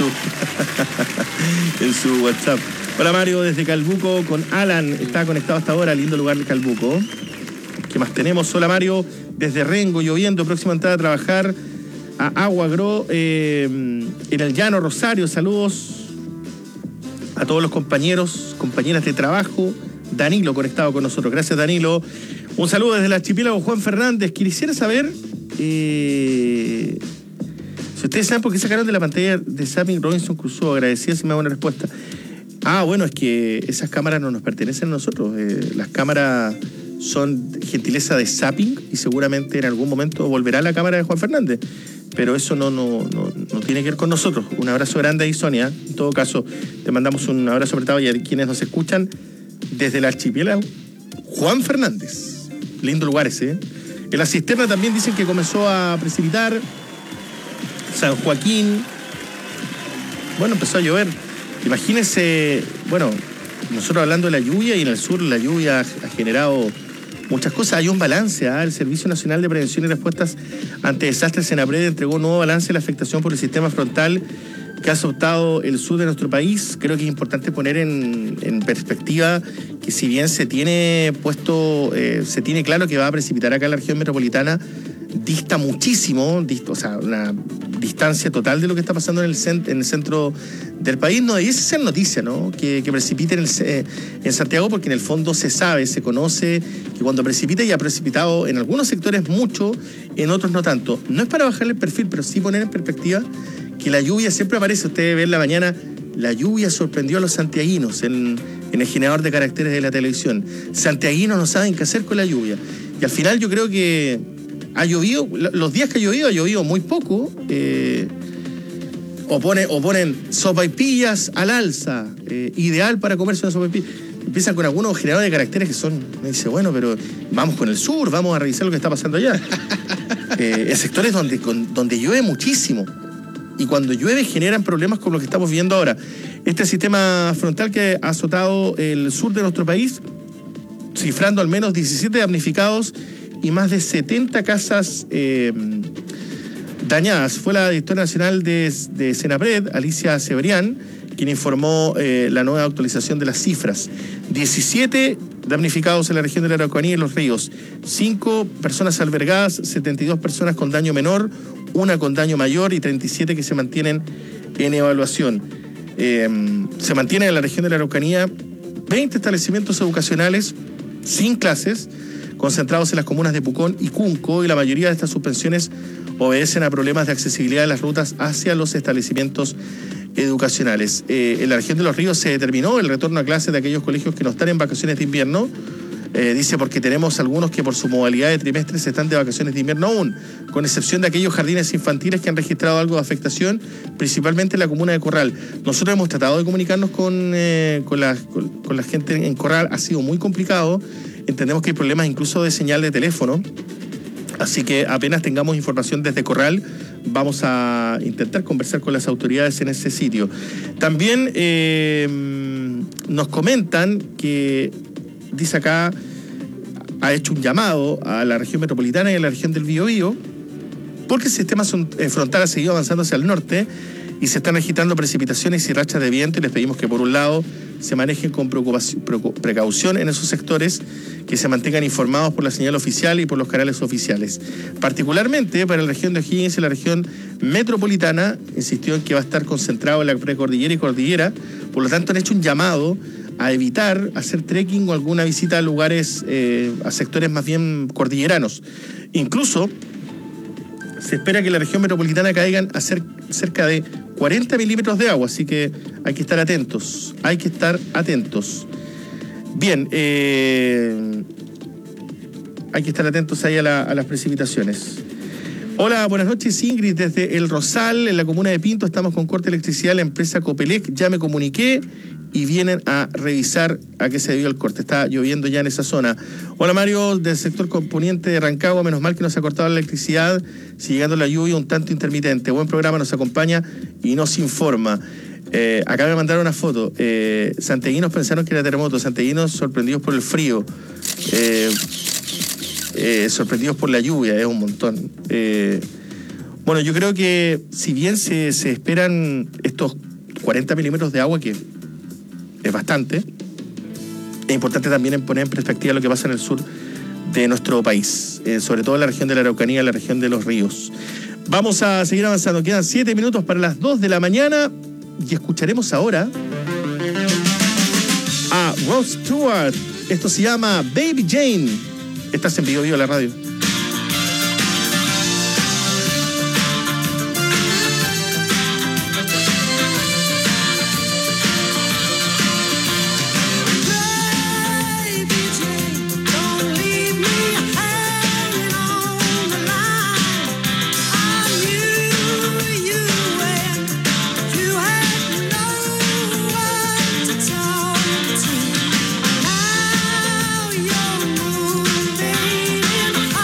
en su WhatsApp. Hola Mario, desde Calbuco con Alan. Está conectado hasta ahora, lindo lugar de Calbuco. ¿Qué más tenemos? Hola Mario, desde Rengo, lloviendo, próxima entrada a trabajar a Aguagro, en el Llano Rosario. Saludos a todos los compañeros, compañeras de trabajo. Danilo conectado con nosotros. Gracias Danilo. Un saludo desde el archipiélago Juan Fernández. Quisiera saber si ustedes saben por qué sacaron de la pantalla de Zapping Robinson Crusoe. Agradecida si me da una respuesta. Bueno, es que esas cámaras no nos pertenecen a nosotros. Las cámaras son gentileza de Zapping y seguramente en algún momento volverá la cámara de Juan Fernández. Pero eso no tiene que ver con nosotros. Un abrazo grande ahí, Sonia. En todo caso, te mandamos un abrazo apretado y a quienes nos escuchan desde el archipiélago Juan Fernández. Lindo lugar ese. En la cisterna también dicen que comenzó a precipitar. San Joaquín. Bueno, empezó a llover. Imagínense, bueno, nosotros hablando de la lluvia, y en el sur la lluvia ha generado muchas cosas. Hay un balance. El Servicio Nacional de Prevención y Respuestas ante Desastres, Senapred, entregó un nuevo balance de la afectación por el sistema frontal que ha azotado el sur de nuestro país. Creo que es importante poner en perspectiva que si bien se tiene claro que va a precipitar acá en la región metropolitana, dista muchísimo, o sea, una distancia total de lo que está pasando en el centro del país. No debiese ser noticia, ¿no? Que precipite en Santiago, porque en el fondo se sabe, se conoce que cuando precipita, y ha precipitado en algunos sectores mucho, en otros no tanto. No es para bajarle el perfil, pero sí poner en perspectiva que la lluvia siempre aparece. Ustedes ven en la mañana, la lluvia sorprendió a los santiaguinos en el generador de caracteres de la televisión. Santiaguinos no saben qué hacer con la lluvia. Y al final yo creo que ha llovido, los días que ha llovido muy poco. O ponen sopaipillas al alza, ideal para comerse una sopaipilla. Empiezan con algunos generadores de caracteres que son, me dice, bueno, pero vamos con el sur, vamos a revisar lo que está pasando allá. En sectores donde llueve muchísimo. Y cuando llueve generan problemas como los que estamos viendo ahora. Este sistema frontal que ha azotado el sur de nuestro país, cifrando al menos 17 damnificados y más de 70 casas dañadas. Fue la directora nacional de Senapred, Alicia Cebrián, quien informó la nueva actualización de las cifras. 17 damnificados en la región de la Araucanía y los ríos, 5 personas albergadas, 72 personas con daño menor, 1 con daño mayor y 37 que se mantienen en evaluación. Se mantienen en la región de la Araucanía 20 establecimientos educacionales sin clases, concentrados en las comunas de Pucón y Cunco, y la mayoría de estas suspensiones obedecen a problemas de accesibilidad de las rutas hacia los establecimientos educacionales. En la región de los ríos se determinó el retorno a clases de aquellos colegios que no están en vacaciones de invierno. Dice porque tenemos algunos que por su modalidad de trimestres están de vacaciones de invierno aún, con excepción de aquellos jardines infantiles que han registrado algo de afectación, principalmente en la comuna de Corral. Nosotros hemos tratado de comunicarnos con la gente en Corral, ha sido muy complicado, entendemos que hay problemas incluso de señal de teléfono, así que apenas tengamos información desde Corral, vamos a intentar conversar con las autoridades en ese sitio. También nos comentan que, dice acá, ha hecho un llamado a la región metropolitana y a la región del Biobío, porque el sistema frontal ha seguido avanzando hacia el norte y se están registrando precipitaciones y rachas de viento, y les pedimos que por un lado se manejen con precaución en esos sectores, que se mantengan informados por la señal oficial y por los canales oficiales. Particularmente para la región de O'Higgins y la región metropolitana, insistió en que va a estar concentrado en la precordillera y cordillera, por lo tanto han hecho un llamado a evitar hacer trekking o alguna visita a lugares, a sectores más bien cordilleranos. Incluso se espera que en la región metropolitana caigan a cerca de 40 milímetros de agua, así que hay que estar atentos, Bien, hay que estar atentos ahí a las precipitaciones. Hola, buenas noches, Ingrid, desde El Rosal, en la comuna de Pinto, estamos con corte de electricidad en la empresa Copelec, ya me comuniqué y vienen a revisar a qué se debió el corte. Está lloviendo ya en esa zona. Hola, Mario, del sector componiente de Rancagua, menos mal que nos ha cortado la electricidad, si llegando la lluvia un tanto intermitente. Buen programa, nos acompaña y nos informa. Acá me mandaron una foto. Santiaguinos pensaron que era terremoto, santiaguinos sorprendidos por el frío. Sorprendidos por la lluvia, es un montón. Bueno, yo creo que si bien se esperan estos 40 milímetros de agua, que es bastante, es importante también poner en perspectiva lo que pasa en el sur de nuestro país, sobre todo en la región de la Araucanía, en la región de los ríos. Vamos a seguir avanzando, quedan 7 minutos para las 2 de la mañana y escucharemos ahora a Rod Stewart. Esto se llama Baby Jane. Estás en Biobío, la radio. I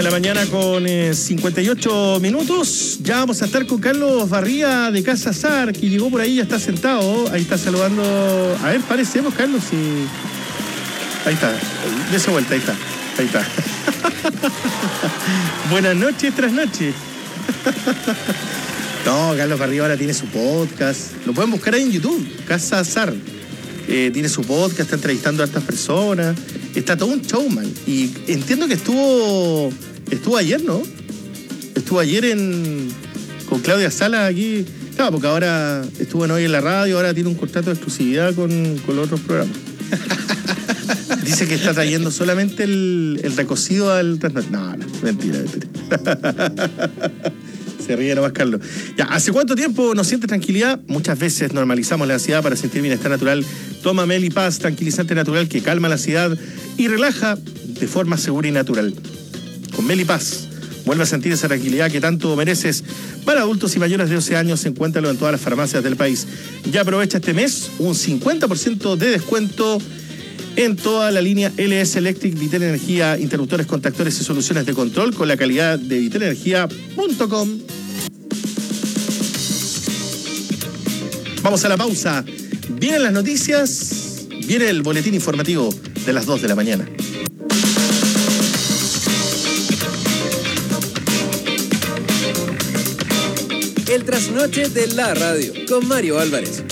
de la mañana con 58 minutos. Ya vamos a estar con Carlos Barría de Casa Sar, que llegó por ahí, ya está sentado. Ahí está saludando. A ver, parecemos, Carlos. Ahí está. Dese vuelta, ahí está. Ahí está. Buenas noches tras noche. No, Carlos Barría ahora tiene su podcast. Lo pueden buscar ahí en YouTube, Casa Sar. Tiene su podcast, está entrevistando a estas personas. Está todo un showman. Y entiendo que estuvo ayer, ¿no? Estuvo ayer con Claudia Sala aquí. Claro, porque ahora estuvo hoy en la radio, ahora tiene un contrato de exclusividad con los otros programas. Dice que está trayendo solamente el recocido al trasnoche. No, mentira. Se ríe nomás, Carlos. Ya, ¿hace cuánto tiempo nos siente tranquilidad? Muchas veces normalizamos la ansiedad para sentir bienestar natural. Toma Melipaz, tranquilizante natural que calma la ansiedad y relaja de forma segura y natural. Con Melipaz, vuelve a sentir esa tranquilidad que tanto mereces. Para adultos y mayores de 12 años, encuéntralo en todas las farmacias del país. Ya aprovecha este mes un 50% de descuento en toda la línea LS Electric, Vitel Energía, interruptores, contactores y soluciones de control con la calidad de vitelenergia.com. Vamos a la pausa. Vienen las noticias, viene el boletín informativo de las 2 de la mañana. El trasnoche de la radio con Mario Álvarez.